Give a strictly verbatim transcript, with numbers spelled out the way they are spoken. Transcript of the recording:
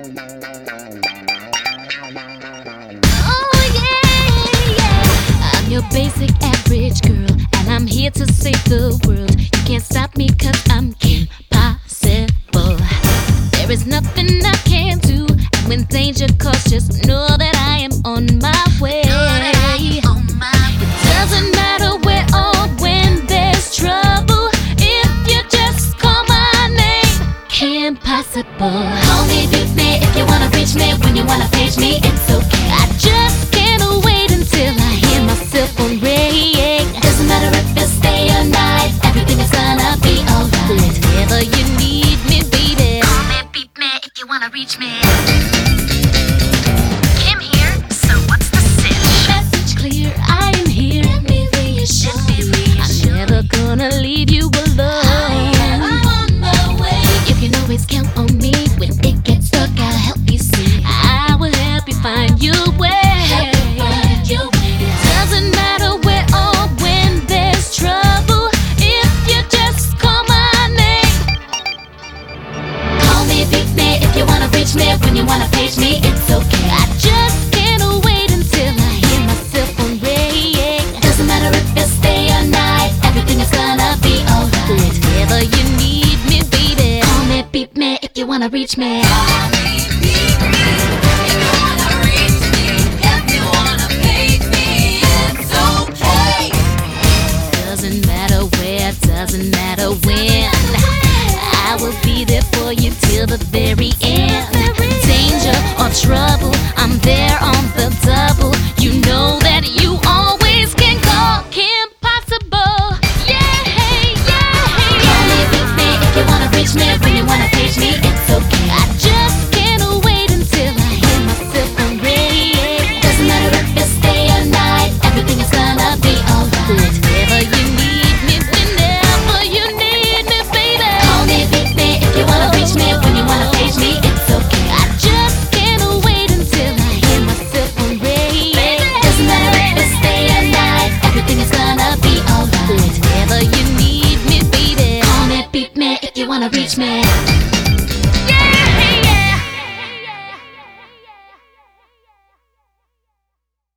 Oh yeah, yeah. I'm your basic average girl, and I'm here to save the world. You can't stop me 'cause I'm impossible. There is nothing I can't do, and when danger calls, just know that I am on my way. It doesn't matter where or when there's trouble, if you just call my name. Impossible. Call me, beat me if you wanna reach me. When you wanna page me, it's okay. I just can't wait until I hear myself on ring. Doesn't matter if it's day or night, everything is gonna be alright. Whenever you need me, baby, call me, beat me if you wanna reach me. Kim here, so what's the sitch? Message clear, I am here. Let me reassure you, I'm never gonna leave you alone. I'm on my way. You can always count on me. When it gets stuck, I'll help you see. I will help you find your way. It doesn't matter where or when there's trouble, if you just call my name. Call me, beat me if you wanna reach me. When you wanna page me, it's okay. I just can't wait until I hear myself on ring. Doesn't matter if it's day or night, everything is gonna be alright. Whenever you need me, baby, call me, beat me if you wanna reach me. Call me, beat me if you wanna reach me. If you wanna page me, it's okay. Doesn't matter where, doesn't matter when, I will be there for you till the very end. Danger or trouble, I'm there on the double. You know that you always can call Impossible. Yeah, yeah. Call me, beat me if you wanna reach me. When you wanna page me, it's okay. I just can't wait until I hear myself on ring. Doesn't matter if it's day or night, everything is gonna be alright. Whenever you need me, whenever you need me, baby, call me, beat me if you wanna reach me. When you wanna page me, it's okay. I just can't wait until I hear myself on ring. Doesn't matter if it's day or night, everything is gonna be alright. Whenever you need me, baby, call me, beat me if you wanna reach me.